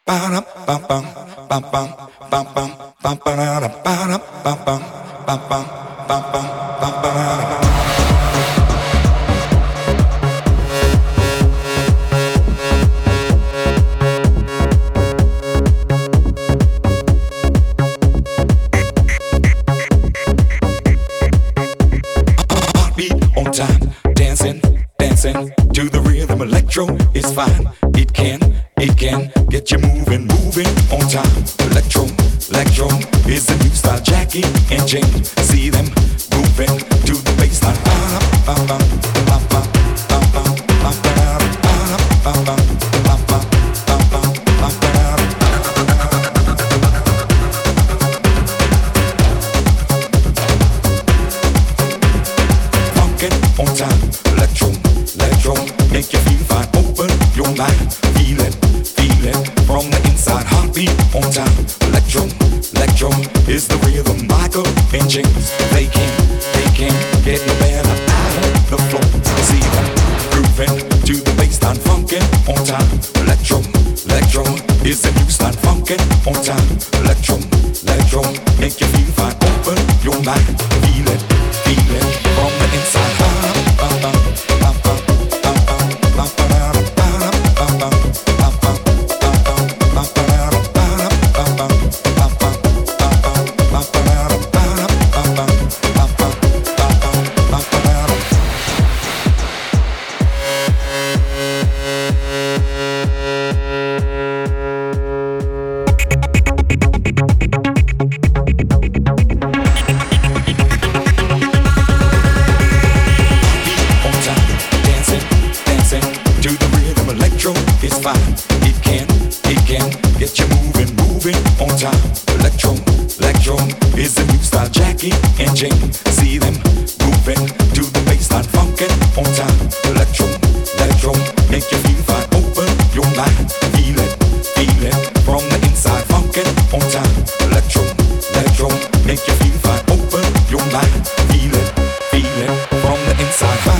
To the rhythm, electro is fine. It can get you moving on time. Electro is the new style. Jackie and Jane, see them moving to the baseline. Funkin' on time. Electro, make you feel fine. Open your mind, feel it from the inside. Heartbeat on time. Electro is the rhythm. Michael and James, they can't get no better out of the floor. See them grooving to the baseline. Funkin' on time. Electro is the new style. Funkin' on time. Electro, make you feel fine. Open your mind, feel it from the inside. It's fine. It can get you moving on time. Electro is the new style. Jackie and Jane, see them moving to the baseline. Funkin' on time. Electro make you feel fine. Open your mind, feel it from the inside. Funkin' on time. Electro make you feel fine. Open your mind, feel it from the inside.